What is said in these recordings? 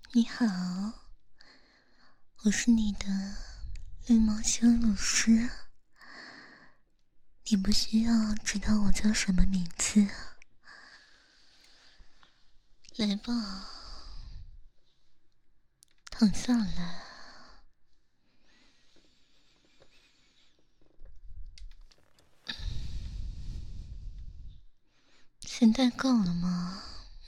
你好，我是你的绿毛修乳师。你不需要知道我叫什么名字。来吧，躺下来。现在够了吗？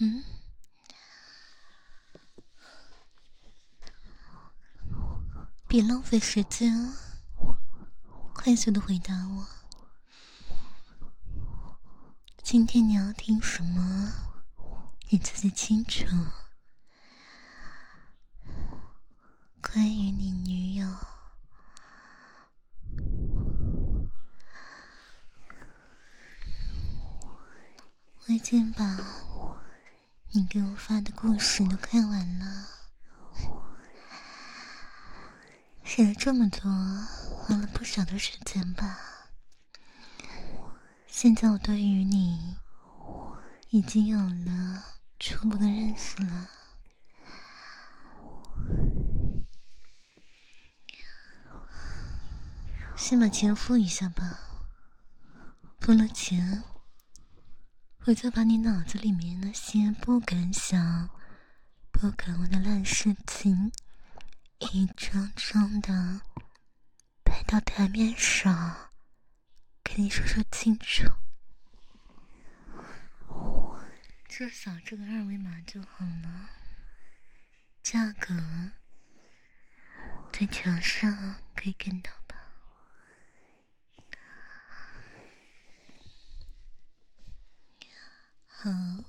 别浪费时间，快速的回答我。今天你要听什么？你自己清楚。关于你女友，我已经把你给我发的故事都看完了。写了这么多，花了不少的时间吧。现在我对于你已经有了初步的认识了。先把钱付一下吧，付了钱，我就把你脑子里面那些不敢想、不敢问的烂事情，一张张的摆到台面上，跟你说说清楚。这扫这个二维码就好了，价格在墙上可以看到吧？好，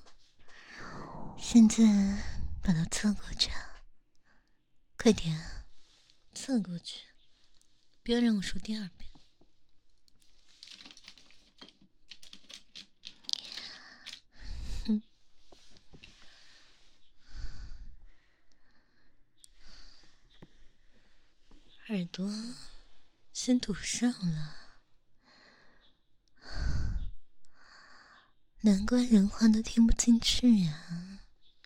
现在把它侧过去，快点，侧过去，不要让我说第二遍。耳朵先堵上了，难怪人话都听不进去呀。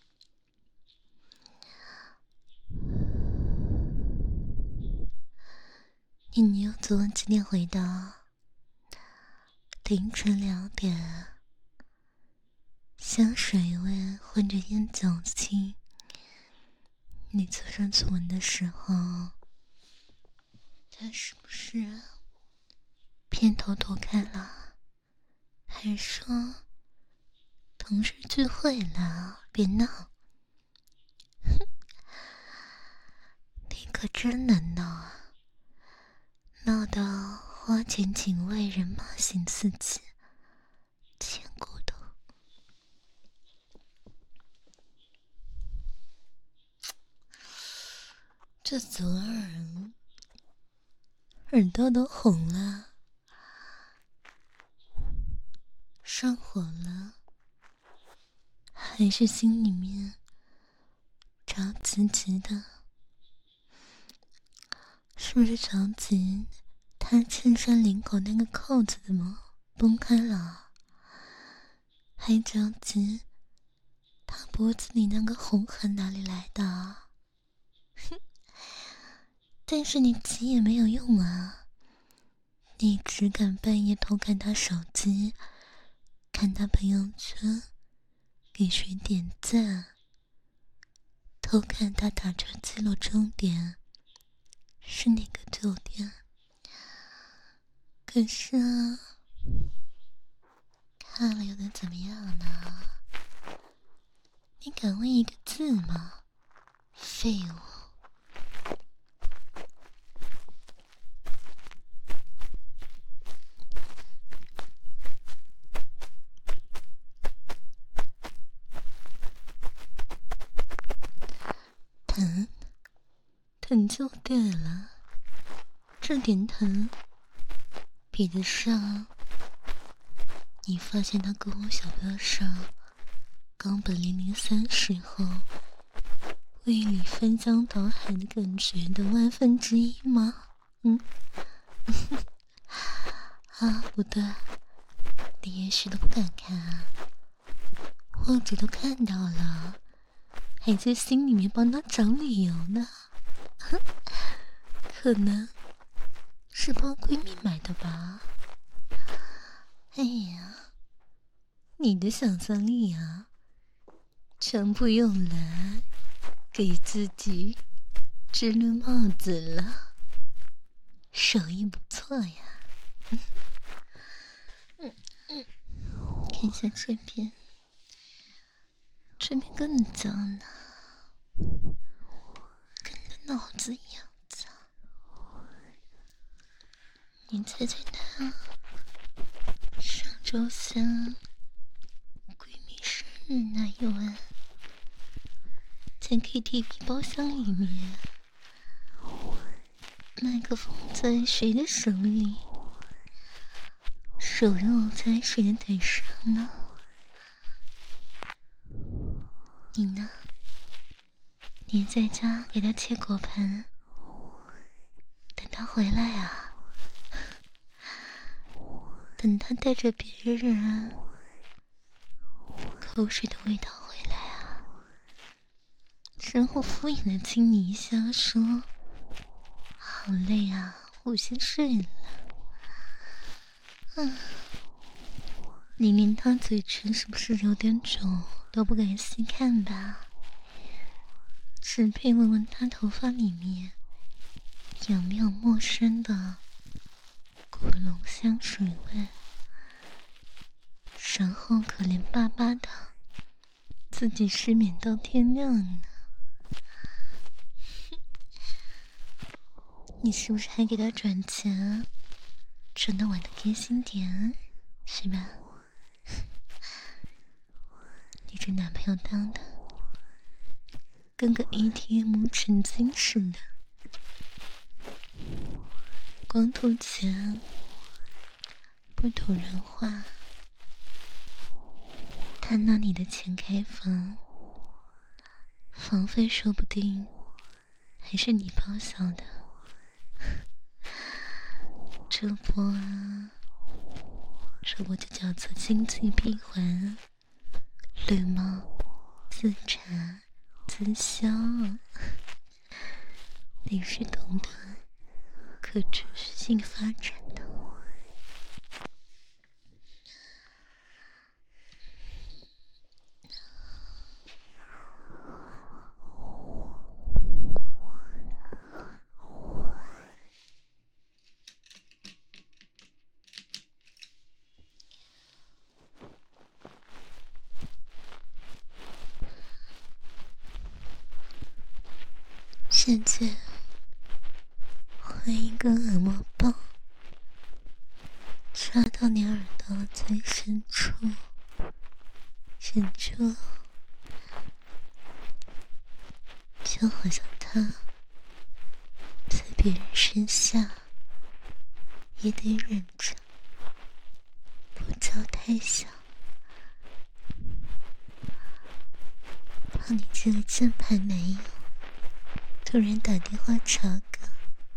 你女友昨晚几点回的？凌晨2点。香水味混着烟酒气，你坐上去闻的时候，她是不是偏头躲开了？还是说同事聚会了？别闹！你可真能闹啊，闹到花钱警卫人马心四起，见骨头。这左耳朵都红了，上火了，还是心里面着急的？是不是着急他衬衫领口那个扣子怎么崩开了？还着急他脖子里那个红痕哪里来的？但是你急也没有用啊，你只敢半夜偷看他手机，看他朋友圈，给谁点赞，偷看他打车记录终点是哪个酒店。可是啊，看了又能怎么样呢？你敢问一个字吗？废物！疼就对了，这点疼比得上你发现他跟我小哥上冈本003时候胃里翻江倒海的感觉的1/1000吗？啊，不对，你也许都不敢看啊，或者都看到了， 还在心里面帮他找理由呢。可能是帮闺蜜买的吧。哎呀，你的想象力啊，全部用来给自己织了帽子了，手艺不错呀。看一下这边，这边更脏呢，跟你的脑子一样脏。你猜猜他上周三闺蜜生日那一晚，在 KTV 包厢里面，麦克风在谁的手里？手肉在谁的腿上呢？你呢？你在家给他切果盘，等他回来啊，等他带着别人口水的味道回来啊，然后敷衍的亲你一下，说好累啊，我先睡了。你连他嘴唇是不是有点肿都不敢细看吧？只配闻闻他头发里面有没有陌生的古龙香水味，然后可怜巴巴的自己失眠到天亮呢。你是不是还给他转钱，转到玩的开心点，是吧？你这男朋友当的跟个 ATM 成精似的，光图钱不图人话。他拿你的钱开房，房费说不定还是你报销的。这波啊，这波就叫做经济闭环，绿帽自产自销，你是懂得可持续性发展的。现在换一个耳膜棒插到你耳朵最深处，忍住，就好像他在别人身下也得忍着不叫太响，怕你这个键盘男友突然打电话查岗。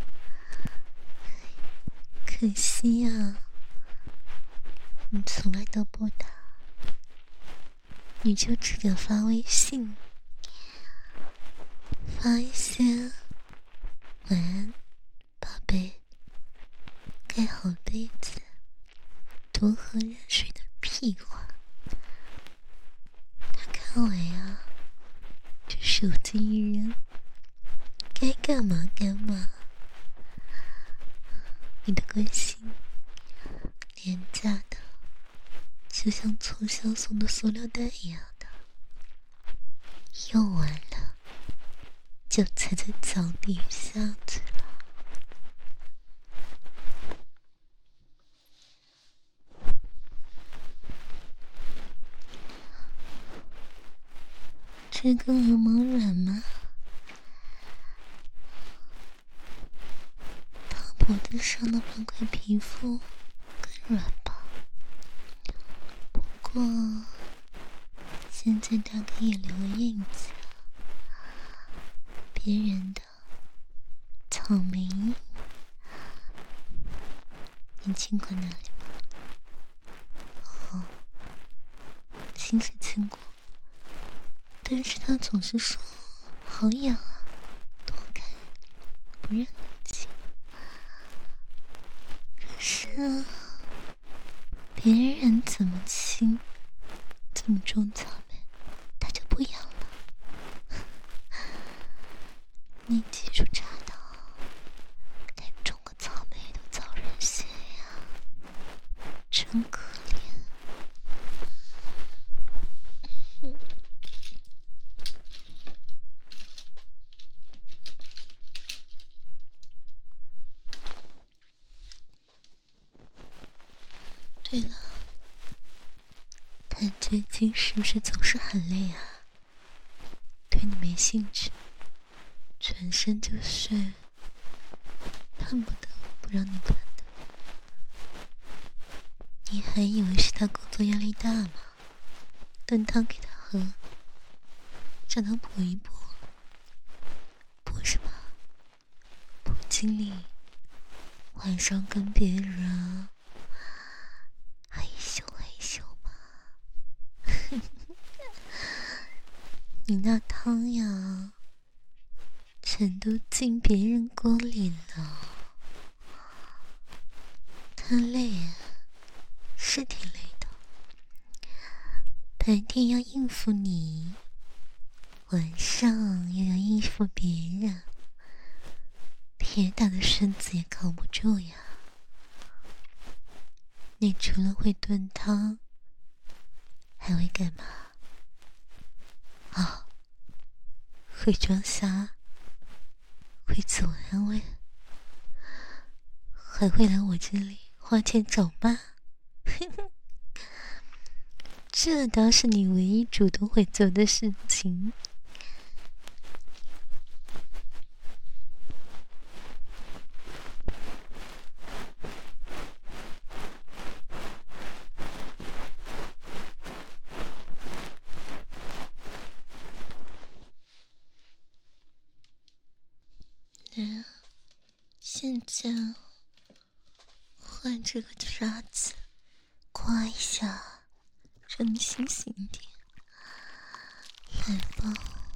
可惜啊，你从来都不打，你就只敢发微信，发一些晚安宝贝，盖好被子，多喝热水的屁话。他看来啊，这手机一扔，该干嘛干嘛。你的关心廉价的，就像促销送的塑料袋一样的，用完了就踩在脚底下去了。这个耳膜软吗？脖子上的半块皮肤更软吧，不过现在大概也留了印子，别人的草莓印，你亲过哪里吗？哦，亲是亲过， 但是他总是说好痒啊，躲开，不让你亲。可是别人怎么亲，怎么种草莓，他就不痒了。你技术差到连种个草莓都遭人嫌呀，真可怜。对了，他最近是不是总是很累啊？对你没兴趣，转身就睡，恨不得不让你碰的。你还以为是他工作压力大吗？炖汤给他喝，让他补一补。补什么？补精力，晚上跟别人害羞害羞嘛。你那汤呀，全都进别人锅里了。他累啊，是挺累的。白天要应付你，晚上又要应付别人，铁打的身子也扛不住呀。你除了会炖汤，还会干嘛？啊，会装瞎，会自我安慰，还会来我这里花钱找骂。这倒是你唯一主动会做的事情。现在换这个刷子刮一下，让你清醒一点。来吧，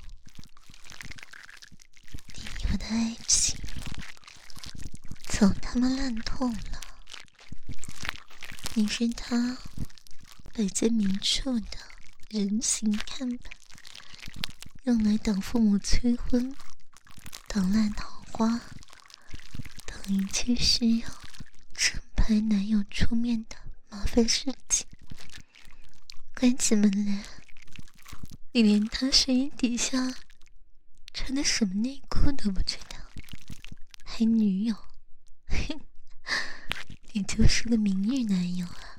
你我的爱情早他妈烂透了。你是他摆在明处的人形看板，用来挡父母催婚，挡烂桃花，挡一切需要正牌男友出面的麻烦事情。关起门来，你连他睡衣底下穿的什么内裤都不知道，还女友，你就是个明日男友啊！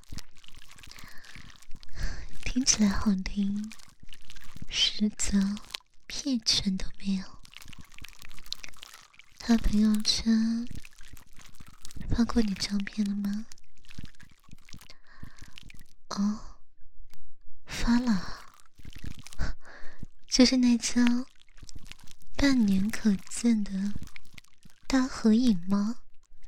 听起来好听，实则屁权都没有。他朋友圈发过你照片了吗？哦，发了。就是那张半年可见的大合影吗？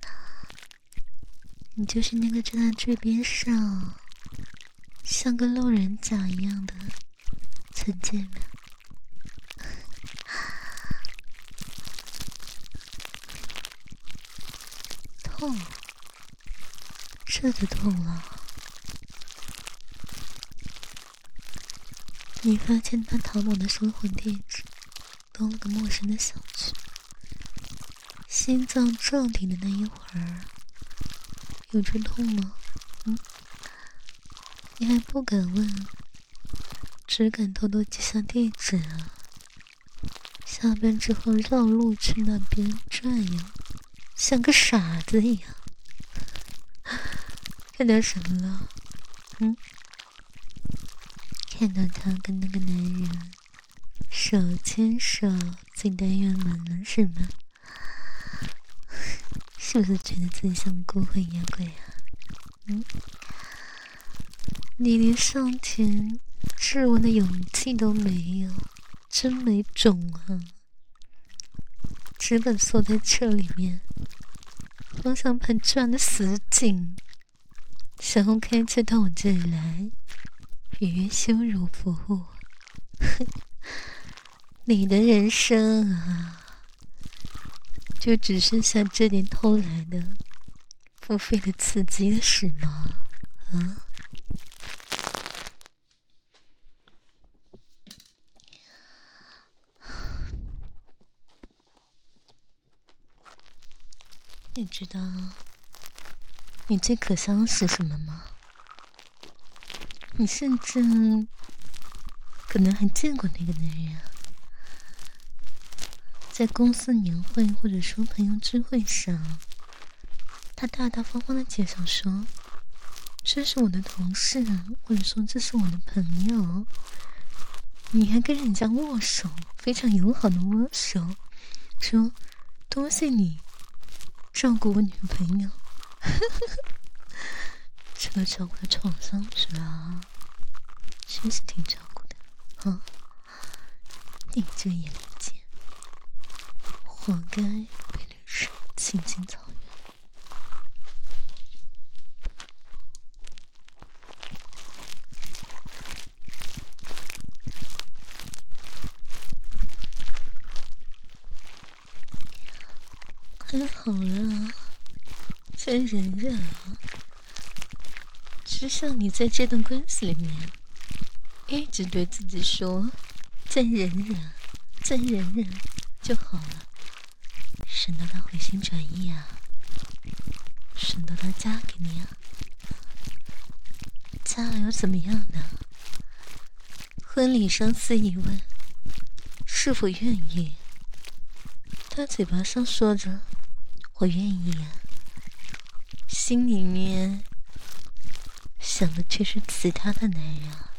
你就是那个在他这边上像个路人甲一样的陈建明。痛，这就痛了。你发现他淘宝的生活地址多了个陌生的小区，心脏骤停的那一会儿，有这痛吗？你还不敢问，只敢偷偷记下地址啊。下班之后绕路去那边转悠，像个傻子一样。看到什么了？看到他跟那个男人手牵手进单元门了是吗？是不是觉得自己像孤魂野鬼啊？你连上前质问的勇气都没有，真没种啊！只敢缩在车里面，方向盘转得死紧，想要开车到我这里来，预约羞辱服务。 你的人生啊，就只剩下这点偷来的、付费的刺激了，是吗？啊？你知道你最可笑的是什么吗？你甚至可能还见过那个男人，在公司年会或者说朋友聚会上，他大大方方的介绍说，这是我的同事，或者说这是我的朋友。你还跟人家握手，非常友好的握手，说多谢你照顾我女朋友。这个照顾的创伤是吧？确实挺照顾的啊！你这也理解，活该被绿水青青草原。还好了，再忍忍啊！就像你在这段关系里面，一直对自己说，再忍忍，再忍忍就好了，省得他回心转意啊，省得他嫁给你啊。嫁了又怎么样呢？婚礼上司仪问是否愿意，他嘴巴上说着我愿意啊，心里面想的却是其他的男人啊。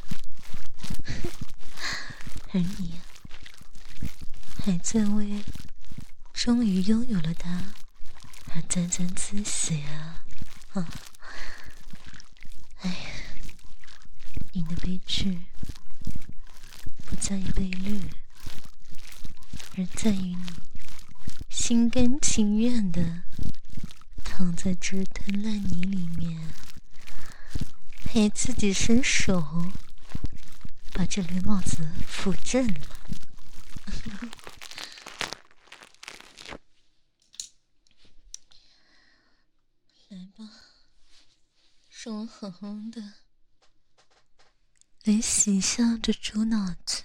而你还在为终于拥有了他而沾沾自喜啊！啊，哎呀，你的悲剧不在于被绿，而在于你心甘情愿的躺在这滩烂泥里面，陪自己伸手把这绿帽子扶正了。来吧，让我好好的来洗一下这猪脑子。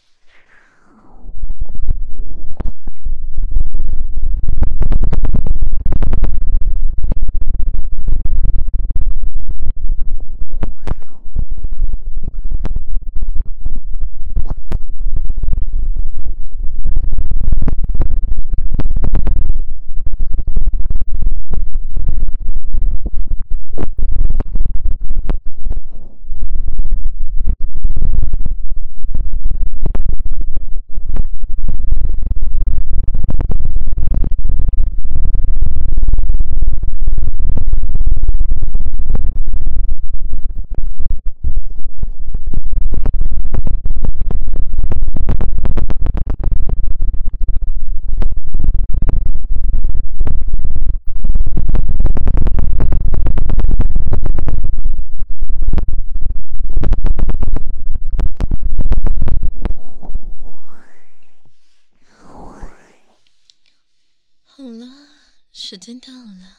好了，时间到了。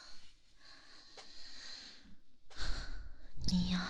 你呀，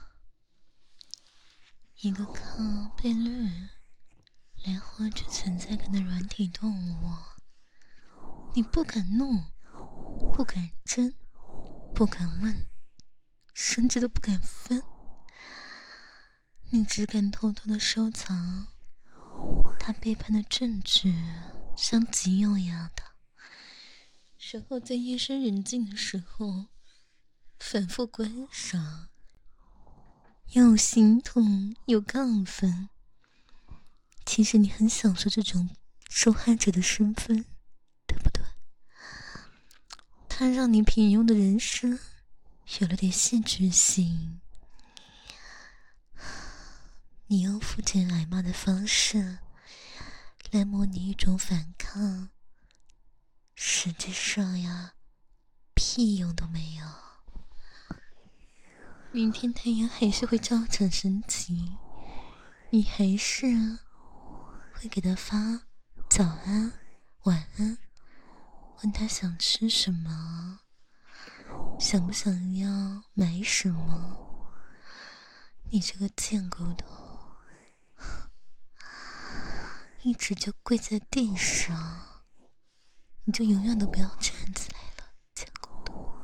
一个靠被绿来获取存在感的软体动物，你不敢弄，不敢争，不敢问，甚至都不敢分，你只敢偷偷的收藏他背叛的证据，像集邮一样的，然后在夜深人静的时候反复观赏，又心痛又亢奋。其实你很享受这种受害者的身份，对不对？它让你平庸的人生有了点戏剧性。你用父亲挨骂的方式来模拟一种反抗，实际上呀，屁用都没有。明天太阳还是会照常升起，你还是会会给他发早安、晚安，问他想吃什么，想不想要买什么。你这个贱狗头，一直就跪在地上，你就永远都不要站起来了，贱狗头。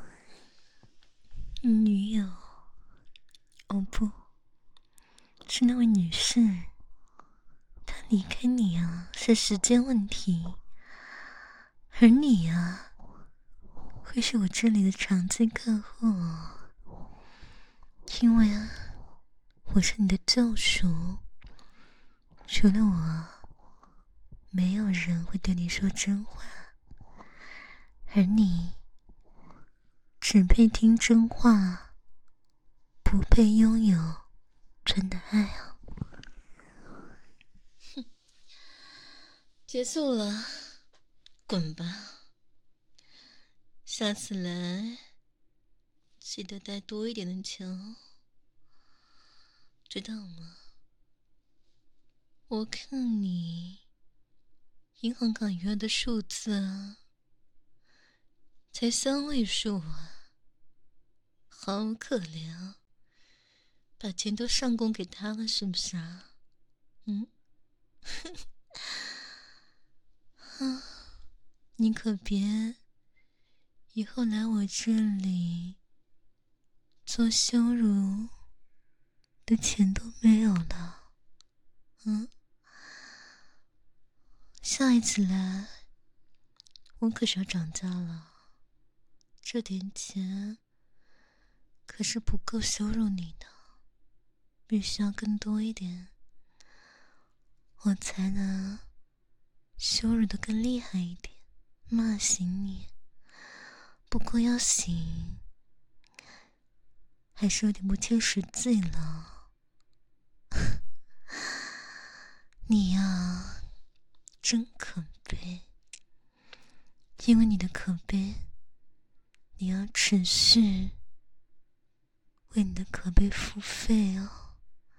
女友，哦不，是那位女士，她离开你啊，是时间问题。而你啊，会是我这里的长期客户，因为啊，我是你的救赎。除了我，没有人会对你说真话，而你只配听真话，不配拥有真的爱啊！哼，结束了，滚吧。下次来记得带多一点的钱哦，知道吗？我看你银行卡余额的数字啊，才3位数啊，好可怜啊！把钱都上供给他了是不是啊？嗯，啊，你可别以后来我这里做羞辱的钱都没有了。嗯，下一次来我可是要涨价了，这点钱可是不够羞辱你的，必须要更多一点，我才能羞辱的更厉害一点，骂醒你。不过要醒还是有点不切实际了。你呀，真可悲，因为你的可悲，你要持续为你的可悲付费哦。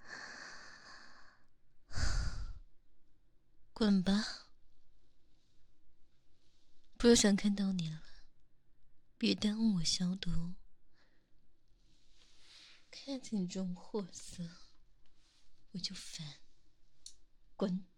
滚吧，不想看到你了，别耽误我消毒。看见你这种货色，我就烦。滚！